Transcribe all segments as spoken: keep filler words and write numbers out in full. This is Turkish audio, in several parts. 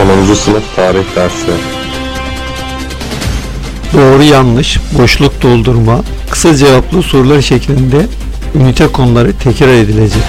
sonuncu sınıf tarih dersi. Doğru yanlış, boşluk doldurma, kısa cevaplı sorular şeklinde ünite konuları tekrar edilecek.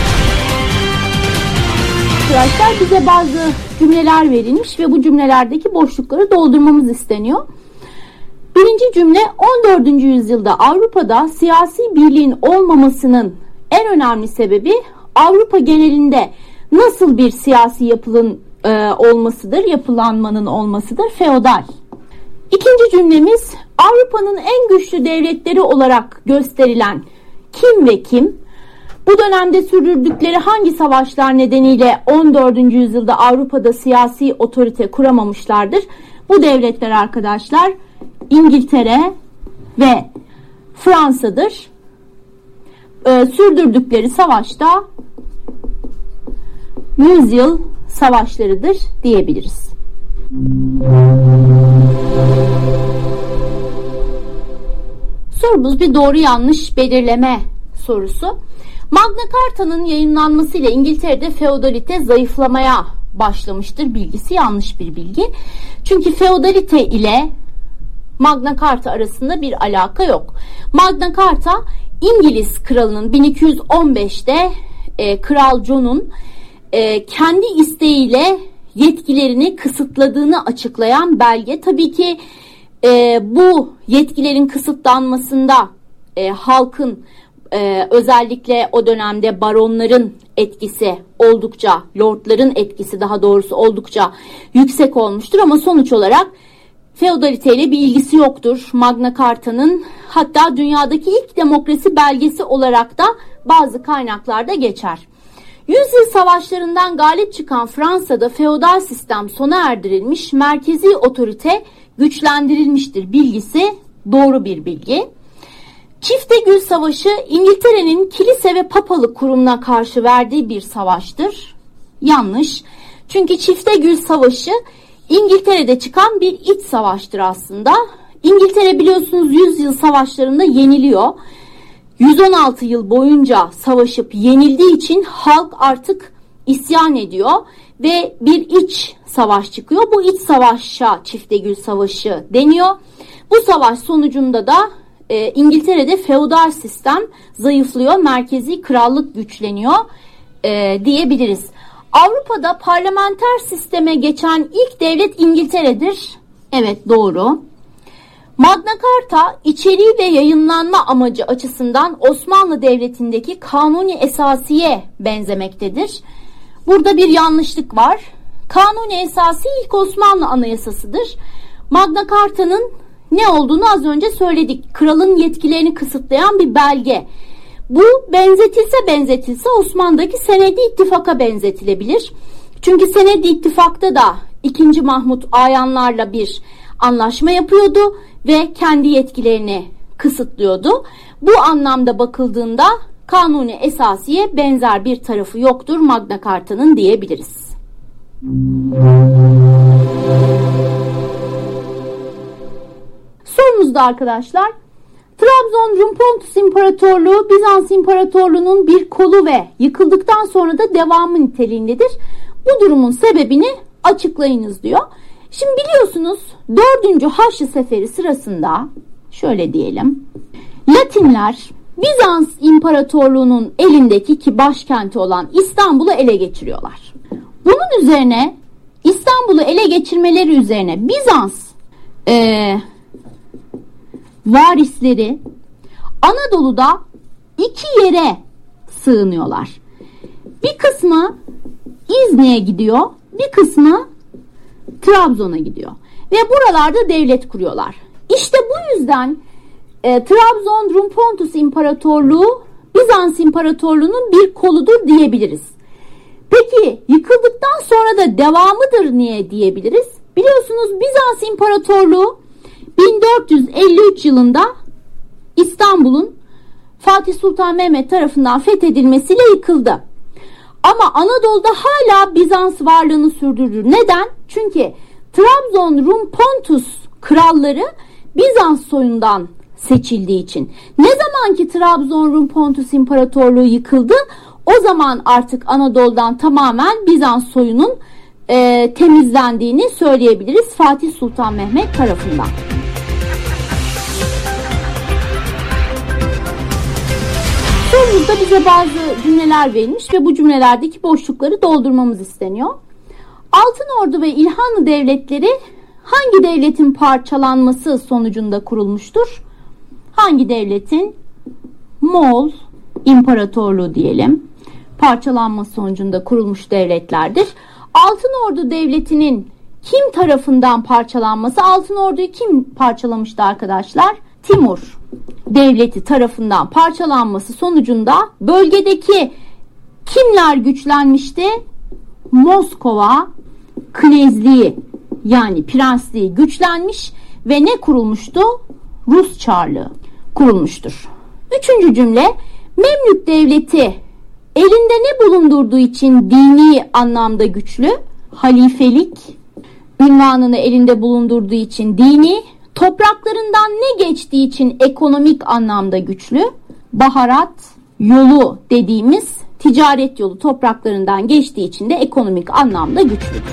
Arkadaşlar bize bazı cümleler verilmiş ve bu cümlelerdeki boşlukları doldurmamız isteniyor. Birinci cümle, on dördüncü yüzyılda Avrupa'da siyasi birliğin olmamasının en önemli sebebi Avrupa genelinde nasıl bir siyasi yapının e, olmasıdır, yapılanmanın olmasıdır? Feodal. İkinci cümlemiz, Avrupa'nın en güçlü devletleri olarak gösterilen kim ve kim? Bu dönemde sürdürdükleri hangi savaşlar nedeniyle on dördüncü yüzyılda Avrupa'da siyasi otorite kuramamışlardır? Bu devletler arkadaşlar İngiltere ve Fransa'dır. Ee, sürdürdükleri savaşta yüzyıl savaşlarıdır diyebiliriz. Sorumuz bir doğru yanlış belirleme sorusu. Magna Carta'nın yayınlanmasıyla İngiltere'de feodalite zayıflamaya başlamıştır. Bilgisi yanlış bir bilgi. Çünkü feodalite ile Magna Carta arasında bir alaka yok. Magna Carta İngiliz kralının bin iki yüz on beşte e, Kral John'un e, kendi isteğiyle yetkilerini kısıtladığını açıklayan belge. Tabii ki e, bu yetkilerin kısıtlanmasında e, halkın e, özellikle o dönemde baronların etkisi oldukça, lordların etkisi daha doğrusu oldukça yüksek olmuştur ama sonuç olarak feodaliteyle bir ilgisi yoktur Magna Carta'nın. Hatta dünyadaki ilk demokrasi belgesi olarak da bazı kaynaklarda geçer. Yüzyıl savaşlarından galip çıkan Fransa'da feodal sistem sona erdirilmiş, merkezi otorite güçlendirilmiştir bilgisi doğru bir bilgi. Çiftegül Savaşı İngiltere'nin kilise ve papalık kurumuna karşı verdiği bir savaştır. Yanlış. Çünkü Çiftegül Savaşı İngiltere'de çıkan bir iç savaştır aslında. İngiltere biliyorsunuz yüzyıl savaşlarında yeniliyor. yüz on altı yıl boyunca savaşıp yenildiği için halk artık isyan ediyor ve bir iç savaş çıkıyor. Bu iç savaşa Çiftegül Savaşı deniyor. Bu savaş sonucunda da e, İngiltere'de feodal sistem zayıflıyor, merkezi krallık güçleniyor e, diyebiliriz. Avrupa'da parlamenter sisteme geçen ilk devlet İngiltere'dir. Evet, doğru. Magna Carta içeriği ve yayınlanma amacı açısından Osmanlı Devleti'ndeki kanuni esasiye benzemektedir. Burada bir yanlışlık var. Kanuni esası ilk Osmanlı Anayasasıdır. Magna Carta'nın ne olduğunu az önce söyledik. Kralın yetkilerini kısıtlayan bir belge. Bu benzetilse benzetilse Osmanlı'daki Senedi İttifak'a benzetilebilir. Çünkü Senedi İttifak'ta da ikinci. Mahmut ayanlarla bir anlaşma yapıyordu ve kendi yetkilerini kısıtlıyordu. Bu anlamda bakıldığında kanuni esasiye benzer bir tarafı yoktur Magna Carta'nın diyebiliriz. Sorumuzda arkadaşlar, Trabzon Rum Pontus İmparatorluğu Bizans İmparatorluğu'nun bir kolu ve yıkıldıktan sonra da devamı niteliğindedir. Bu durumun sebebini açıklayınız diyor. Şimdi biliyorsunuz dördüncü Haçlı Seferi sırasında şöyle diyelim, Latinler Bizans İmparatorluğu'nun elindeki ki başkenti olan İstanbul'u ele geçiriyorlar. Bunun üzerine İstanbul'u ele geçirmeleri üzerine Bizans ee, varisleri Anadolu'da iki yere sığınıyorlar. Bir kısmı İznik'e gidiyor, bir kısmı Trabzon'a gidiyor ve buralarda devlet kuruyorlar. İşte bu yüzden e, Trabzon Rum Pontus İmparatorluğu Bizans İmparatorluğu'nun bir koludur diyebiliriz. Peki yıkıldıktan sonra da devamıdır niye diyebiliriz? Biliyorsunuz Bizans İmparatorluğu bin dört yüz elli üç yılında İstanbul'un Fatih Sultan Mehmet tarafından fethedilmesiyle yıkıldı. Ama Anadolu'da hala Bizans varlığını sürdürür. Neden? Çünkü Trabzon Rum Pontus kralları Bizans soyundan seçildiği için. Ne zaman ki Trabzon Rum Pontus İmparatorluğu yıkıldı, o zaman artık Anadolu'dan tamamen Bizans soyunun e, temizlendiğini söyleyebiliriz Fatih Sultan Mehmet tarafından. Sorumuzda bize bazı cümleler verilmiş ve bu cümlelerdeki boşlukları doldurmamız isteniyor. Altınordu ve İlhanlı devletleri hangi devletin parçalanması sonucunda kurulmuştur? Hangi devletin? Moğol İmparatorluğu diyelim. Parçalanması sonucunda kurulmuş devletlerdir. Altınordu devletinin kim tarafından parçalanması? Altınordu'yu kim parçalamıştı arkadaşlar? Timur devleti tarafından parçalanması sonucunda bölgedeki kimler güçlenmişti? Moskova knezliği yani prensliği güçlenmiş ve ne kurulmuştu? Rus Çarlığı kurulmuştur. Üçüncü cümle, Memlük devleti elinde ne bulundurduğu için dini anlamda güçlü? Halifelik ünvanını elinde bulundurduğu için dini, topraklarından ne geçtiği için ekonomik anlamda güçlü? Baharat yolu dediğimiz ticaret yolu topraklarından geçtiği için de ekonomik anlamda güçlüdür.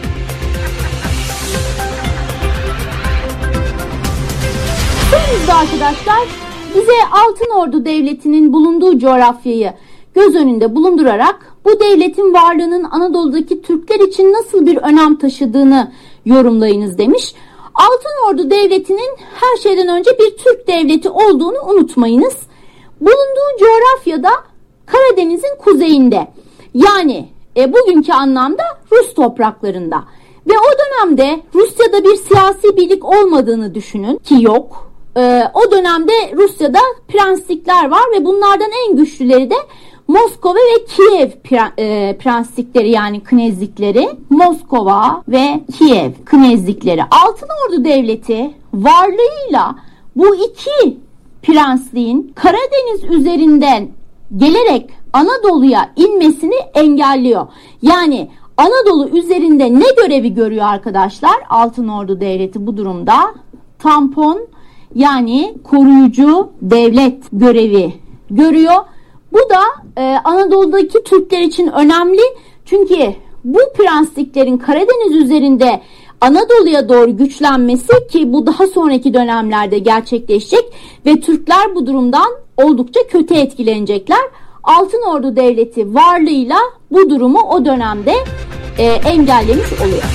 Sorumuzda arkadaşlar bize Altınordu Devleti'nin bulunduğu coğrafyayı göz önünde bulundurarak bu devletin varlığının Anadolu'daki Türkler için nasıl bir önem taşıdığını yorumlayınız demiş. Altınordu Devleti'nin her şeyden önce bir Türk devleti olduğunu unutmayınız. Bulunduğu coğrafyada Karadeniz'in kuzeyinde, yani e, bugünkü anlamda Rus topraklarında ve o dönemde Rusya'da bir siyasi birlik olmadığını düşünün ki yok. E, o dönemde Rusya'da prenslikler var ve bunlardan en güçlüleri de Moskova ve Kiev e, prenslikleri yani knezlikleri. Moskova ve Kiev knezlikleri. Altınordu Devleti varlığıyla bu iki prensliğin Karadeniz üzerinden gelerek Anadolu'ya inmesini engelliyor. Yani Anadolu üzerinde ne görevi görüyor arkadaşlar? Altınordu Devleti bu durumda tampon yani koruyucu devlet görevi görüyor. Bu da e, Anadolu'daki Türkler için önemli. Çünkü bu prensliklerin Karadeniz üzerinde Anadolu'ya doğru güçlenmesi ki bu daha sonraki dönemlerde gerçekleşecek ve Türkler bu durumdan oldukça kötü etkilenecekler. Altınordu Devleti varlığıyla bu durumu o dönemde e, engellemiş oluyor.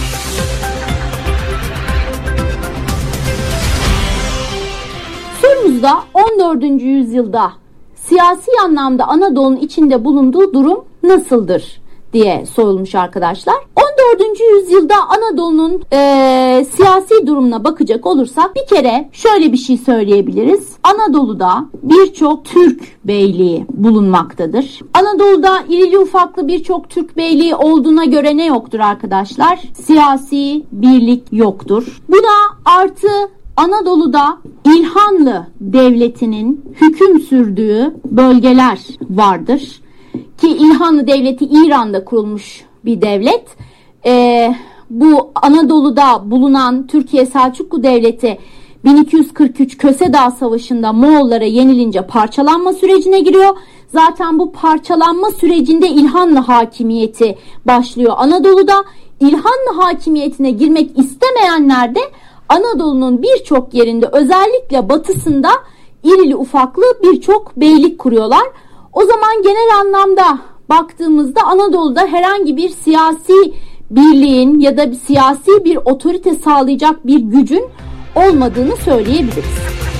Sorumuzda on dördüncü yüzyılda siyasi anlamda Anadolu'nun içinde bulunduğu durum nasıldır diye sorulmuş arkadaşlar. on dördüncü yüzyılda Anadolu'nun e, siyasi durumuna bakacak olursak bir kere şöyle bir şey söyleyebiliriz. Anadolu'da birçok Türk beyliği bulunmaktadır. Anadolu'da irili ufaklı birçok Türk beyliği olduğuna göre ne yoktur arkadaşlar? Siyasi birlik yoktur. Buna artı Anadolu'da İlhanlı Devleti'nin hüküm sürdüğü bölgeler vardır. Ki İlhanlı Devleti İran'da kurulmuş bir devlet. Ee, bu Anadolu'da bulunan Türkiye Selçuklu Devleti bin iki yüz kırk üç Köse Dağı Savaşı'nda Moğollara yenilince parçalanma sürecine giriyor. Zaten bu parçalanma sürecinde İlhanlı hakimiyeti başlıyor Anadolu'da. İlhanlı hakimiyetine girmek istemeyenler de Anadolu'nun birçok yerinde özellikle batısında irili ufaklı birçok beylik kuruyorlar. O zaman genel anlamda baktığımızda Anadolu'da herhangi bir siyasi birliğin ya da bir siyasi bir otorite sağlayacak bir gücün olmadığını söyleyebiliriz.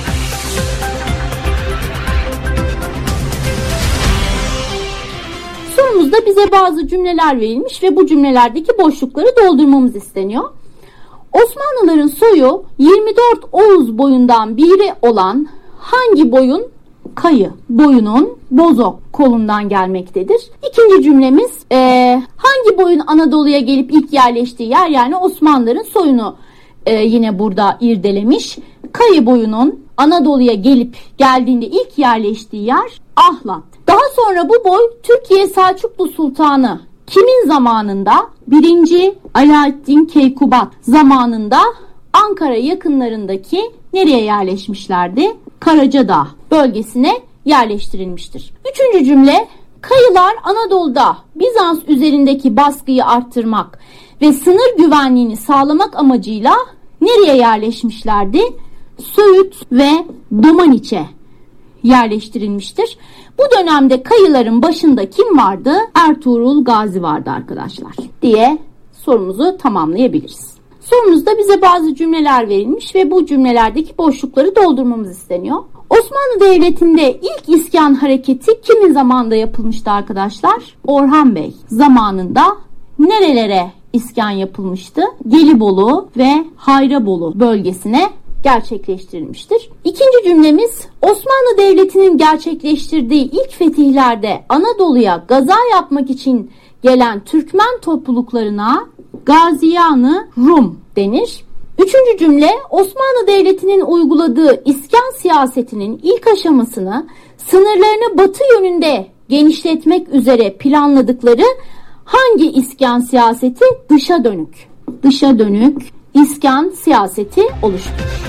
Sorumuzda bize bazı cümleler verilmiş ve bu cümlelerdeki boşlukları doldurmamız isteniyor. Osmanlıların soyu yirmi dört Oğuz boyundan biri olan hangi boyun? Kayı boyunun Bozok kolundan gelmektedir. İkinci cümlemiz e, hangi boyun Anadolu'ya gelip ilk yerleştiği yer, yani Osmanlıların soyunu e, yine burada irdelemiş. Kayı boyunun Anadolu'ya gelip geldiğinde ilk yerleştiği yer Ahlat. Daha sonra bu boy Türkiye Selçuklu Sultanı kimin zamanında? birinci Alaaddin Keykubat zamanında Ankara yakınlarındaki nereye yerleşmişlerdi? Karacadağ bölgesine yerleştirilmiştir. Üçüncü cümle, Kayılar Anadolu'da Bizans üzerindeki baskıyı arttırmak ve sınır güvenliğini sağlamak amacıyla nereye yerleşmişlerdi? Söğüt ve Domaniç'e yerleştirilmiştir. Bu dönemde kayıların başında kim vardı? Ertuğrul Gazi vardı arkadaşlar diye sorumuzu tamamlayabiliriz. Sorumuzda bize bazı cümleler verilmiş ve bu cümlelerdeki boşlukları doldurmamız isteniyor. Osmanlı Devleti'nde ilk iskan hareketi kimin zamanında yapılmıştı arkadaşlar? Orhan Bey zamanında nerelere iskan yapılmıştı? Gelibolu ve Hayrabolu bölgesine gerçekleştirilmiştir. İkinci cümlemiz, Osmanlı Devleti'nin gerçekleştirdiği ilk fetihlerde Anadolu'ya gaza yapmak için gelen Türkmen topluluklarına Gaziyan-ı Rum denir. Üçüncü cümle, Osmanlı Devleti'nin uyguladığı iskan siyasetinin ilk aşamasını sınırlarını batı yönünde genişletmek üzere planladıkları hangi iskan siyaseti? Dışa dönük. Dışa dönük iskan siyaseti oluşturur.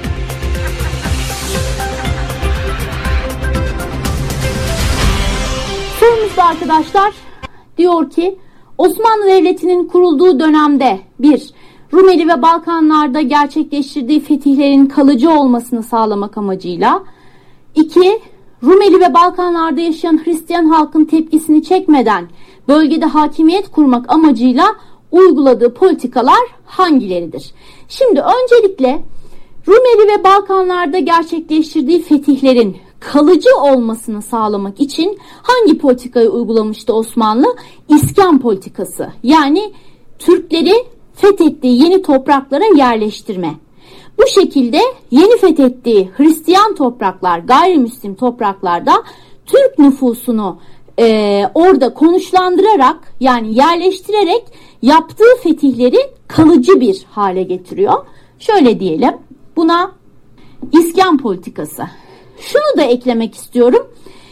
Sorumuzda arkadaşlar diyor ki Osmanlı Devleti'nin kurulduğu dönemde bir Rumeli ve Balkanlarda gerçekleştirdiği fetihlerin kalıcı olmasını sağlamak amacıyla, iki Rumeli ve Balkanlarda yaşayan Hristiyan halkın tepkisini çekmeden bölgede hakimiyet kurmak amacıyla uyguladığı politikalar hangileridir? Şimdi öncelikle Rumeli ve Balkanlarda gerçekleştirdiği fetihlerin kalıcı olmasını sağlamak için hangi politikayı uygulamıştı Osmanlı? İskan politikası. Yani Türkleri fethettiği yeni topraklara yerleştirme. Bu şekilde yeni fethettiği Hristiyan topraklar, gayrimüslim topraklarda Türk nüfusunu e, orada konuşlandırarak, yani yerleştirerek yaptığı fetihleri kalıcı bir hale getiriyor. Şöyle diyelim, buna iskan politikası. Şunu da eklemek istiyorum.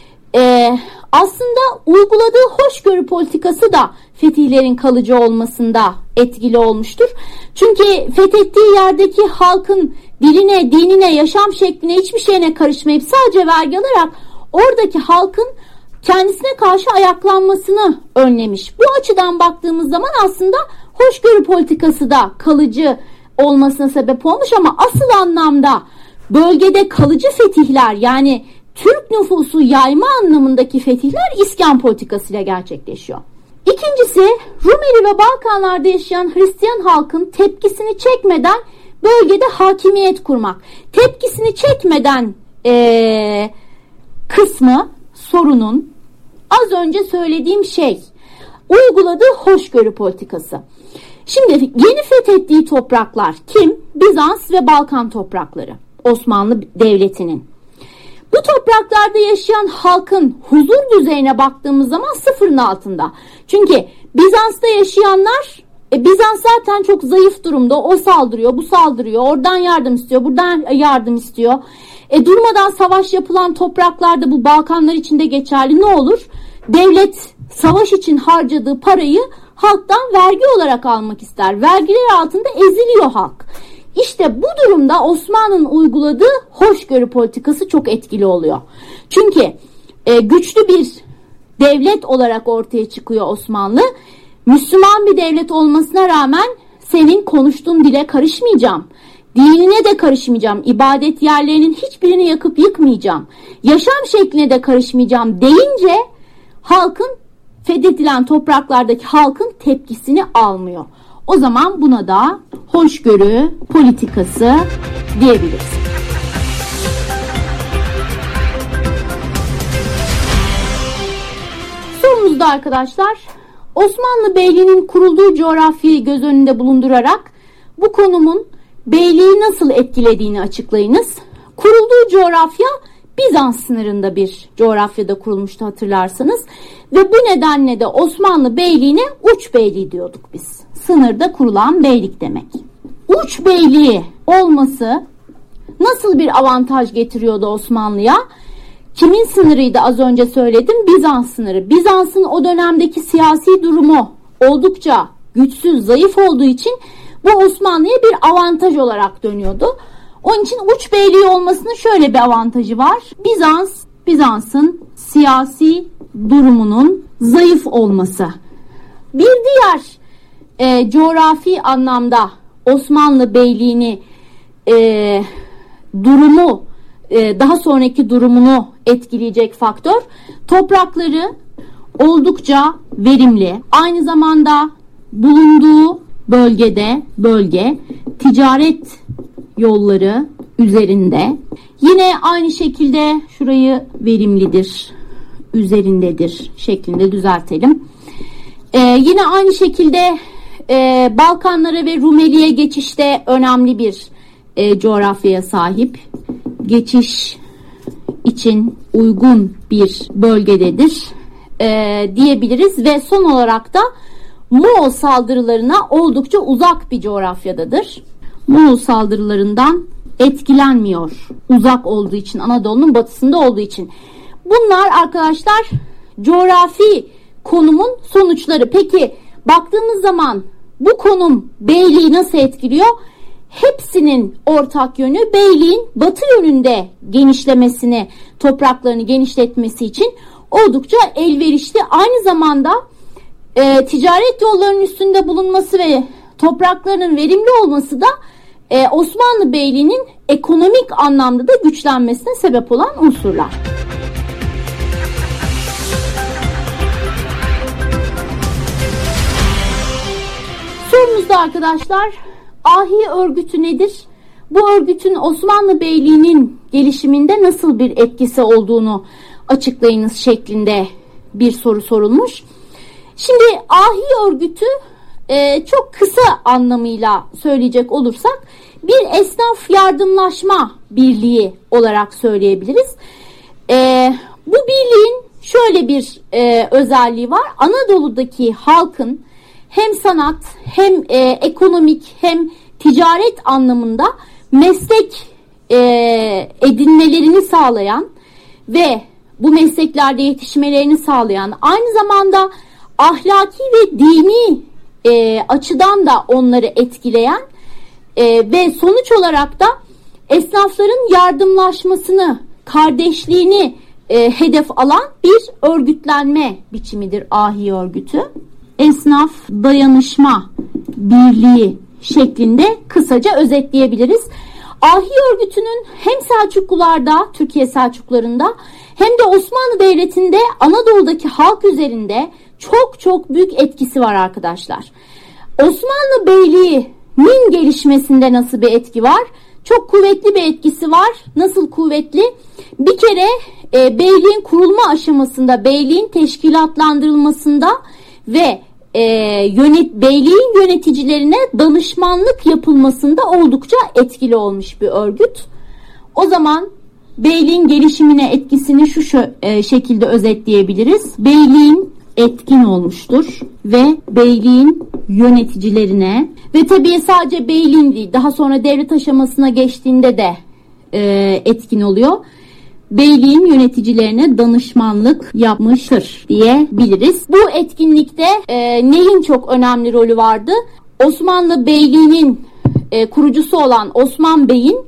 Ee, aslında uyguladığı hoşgörü politikası da fetihlerin kalıcı olmasında etkili olmuştur. Çünkü fethettiği yerdeki halkın diline, dinine, yaşam şekline, hiçbir şeyine karışmayıp sadece vergi alarak oradaki halkın kendisine karşı ayaklanmasını önlemiş. Bu açıdan baktığımız zaman aslında hoşgörü politikası da kalıcı olmasına sebep olmuş ama asıl anlamda bölgede kalıcı fetihler, yani Türk nüfusu yayma anlamındaki fetihler iskan politikasıyla gerçekleşiyor. İkincisi, Rumeli ve Balkanlarda yaşayan Hristiyan halkın tepkisini çekmeden bölgede hakimiyet kurmak. Tepkisini çekmeden ee, kısmı sorunun az önce söylediğim şey, uyguladığı hoşgörü politikası. Şimdi yeni fethettiği topraklar kim? Bizans ve Balkan toprakları. Osmanlı Devleti'nin. Bu topraklarda yaşayan halkın huzur düzeyine baktığımız zaman sıfırın altında. Çünkü Bizans'ta yaşayanlar, e, Bizans zaten çok zayıf durumda. O saldırıyor, bu saldırıyor. Oradan yardım istiyor, buradan yardım istiyor. E, durmadan savaş yapılan topraklarda, bu Balkanlar için de geçerli, ne olur? Devlet savaş için harcadığı parayı halktan vergi olarak almak ister. Vergiler altında eziliyor halk. İşte bu durumda Osmanlı'nın uyguladığı hoşgörü politikası çok etkili oluyor. Çünkü e, güçlü bir devlet olarak ortaya çıkıyor Osmanlı. Müslüman bir devlet olmasına rağmen senin konuştuğun dile karışmayacağım. Dinine de karışmayacağım. İbadet yerlerinin hiçbirini yakıp yıkmayacağım. Yaşam şekline de karışmayacağım deyince halkın, fethedilen topraklardaki halkın tepkisini almıyor. O zaman buna da hoşgörü politikası diyebiliriz. Sorumuzda arkadaşlar, Osmanlı Beyliği'nin kurulduğu coğrafyayı göz önünde bulundurarak bu konumun beyliği nasıl etkilediğini açıklayınız. Kurulduğu coğrafya Bizans sınırında bir coğrafyada kurulmuştu, hatırlarsanız. Ve bu nedenle de Osmanlı Beyliği'ne uç beyliği diyorduk biz. Sınırda kurulan beylik demek. Uç beyliği olması nasıl bir avantaj getiriyordu Osmanlı'ya? Kimin sınırıydı az önce söyledim? Bizans sınırı. Bizans'ın o dönemdeki siyasi durumu oldukça güçsüz, zayıf olduğu için bu Osmanlı'ya bir avantaj olarak dönüyordu. Onun için uç beyliği olmasının şöyle bir avantajı var. Bizans, Bizans'ın siyasi durumunun zayıf olması. Bir diğer e, coğrafi anlamda Osmanlı Beyliğini e, durumu e, daha sonraki durumunu etkileyecek faktör, toprakları oldukça verimli. Aynı zamanda bulunduğu bölgede bölge ticaret yolları üzerinde. Yine aynı şekilde şurayı verimlidir, üzerindedir şeklinde düzeltelim. Ee, yine aynı şekilde e, Balkanlara ve Rumeli'ye geçişte önemli bir e, coğrafyaya sahip. Geçiş için uygun bir bölgededir e, diyebiliriz ve son olarak da Moğol saldırılarına oldukça uzak bir coğrafyadadır. Moğol saldırılarından etkilenmiyor. Uzak olduğu için, Anadolu'nun batısında olduğu için. Bunlar arkadaşlar coğrafi konumun sonuçları. Peki baktığımız zaman bu konum beyliği nasıl etkiliyor? Hepsinin ortak yönü beyliğin batı yönünde genişlemesini, topraklarını genişletmesi için oldukça elverişli. Aynı zamanda e, ticaret yollarının üstünde bulunması ve topraklarının verimli olması da e, Osmanlı Beyliği'nin ekonomik anlamda da güçlenmesine sebep olan unsurlar. Sorumuzda arkadaşlar, Ahi örgütü nedir? Bu örgütün Osmanlı Beyliği'nin gelişiminde nasıl bir etkisi olduğunu açıklayınız şeklinde bir soru sorulmuş. Şimdi Ahi örgütü e, çok kısa anlamıyla söyleyecek olursak bir esnaf yardımlaşma birliği olarak söyleyebiliriz. E, bu birliğin şöyle bir e, özelliği var. Anadolu'daki halkın hem sanat hem e, ekonomik hem ticaret anlamında meslek e, edinmelerini sağlayan ve bu mesleklerde yetişmelerini sağlayan, aynı zamanda ahlaki ve dini e, açıdan da onları etkileyen e, ve sonuç olarak da esnafların yardımlaşmasını, kardeşliğini e, hedef alan bir örgütlenme biçimidir Ahi örgütü. Esnaf dayanışma birliği şeklinde kısaca özetleyebiliriz. Ahi örgütünün hem Selçuklularda, Türkiye Selçuklularında hem de Osmanlı Devleti'nde Anadolu'daki halk üzerinde çok çok büyük etkisi var arkadaşlar. Osmanlı Beyliği'nin gelişmesinde nasıl bir etki var? Çok kuvvetli bir etkisi var. Nasıl kuvvetli? Bir kere e, beyliğin kurulma aşamasında, beyliğin teşkilatlandırılmasında ve e, yönet, beyliğin yöneticilerine danışmanlık yapılmasında oldukça etkili olmuş bir örgüt. O zaman beyliğin gelişimine etkisini şu, şu e, şekilde özetleyebiliriz. Beyliğin etkin olmuştur ve beyliğin yöneticilerine ve tabii sadece beyliğin değil, daha sonra devlet aşamasına geçtiğinde de e, etkin oluyor. Beyliğin yöneticilerine danışmanlık yapmıştır diyebiliriz. Bu etkinlikte e, neyin çok önemli rolü vardı? Osmanlı Beyliği'nin e, kurucusu olan Osman Bey'in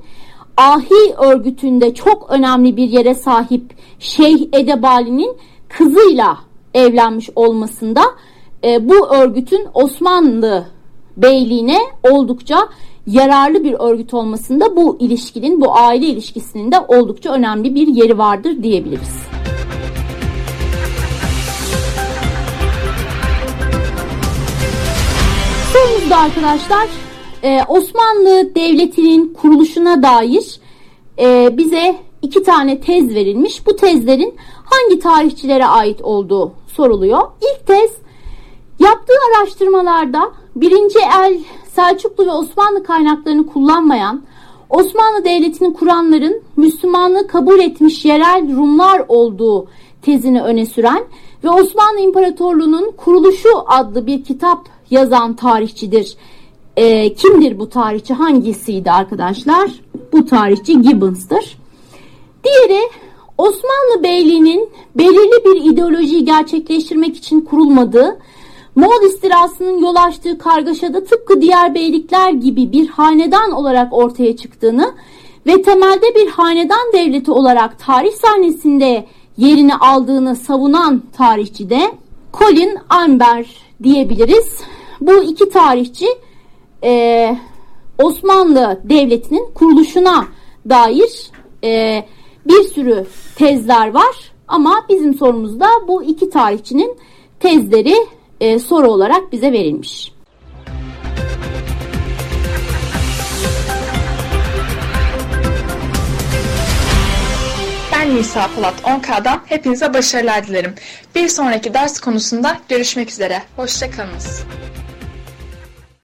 Ahi örgütünde çok önemli bir yere sahip Şeyh Edebali'nin kızıyla evlenmiş olmasında e, bu örgütün Osmanlı Beyliği'ne oldukça yararlı bir örgüt olmasında bu ilişkinin, bu aile ilişkisinin de oldukça önemli bir yeri vardır diyebiliriz. Sorumuzda arkadaşlar e, Osmanlı Devleti'nin kuruluşuna dair e, bize iki tane tez verilmiş. Bu tezlerin hangi tarihçilere ait olduğu soruluyor. İlk tez, yaptığı araştırmalarda birinci el Selçuklu ve Osmanlı kaynaklarını kullanmayan, Osmanlı Devleti'ni kuranların Müslümanlığı kabul etmiş yerel Rumlar olduğu tezini öne süren ve Osmanlı İmparatorluğu'nun Kuruluşu adlı bir kitap yazan tarihçidir. E, kimdir bu tarihçi? Hangisiydi arkadaşlar? Bu tarihçi Gibbons'tır. Diğeri, Osmanlı Beyliği'nin belirli bir ideolojiyi gerçekleştirmek için kurulmadığı, Moğol istilasının yol açtığı kargaşada tıpkı diğer beylikler gibi bir hanedan olarak ortaya çıktığını ve temelde bir hanedan devleti olarak tarih sahnesinde yerini aldığını savunan tarihçi de Colin Amber diyebiliriz. bu iki tarihçi e, Osmanlı Devleti'nin kuruluşuna dair e, bir sürü tezler var. Ama bizim sorumuzda bu iki tarihçinin tezleri e, soru olarak bize verilmiş. Ben Nisa Polat on K'dan hepinize başarılar dilerim. Bir sonraki ders konusunda görüşmek üzere. Hoşça kalınız.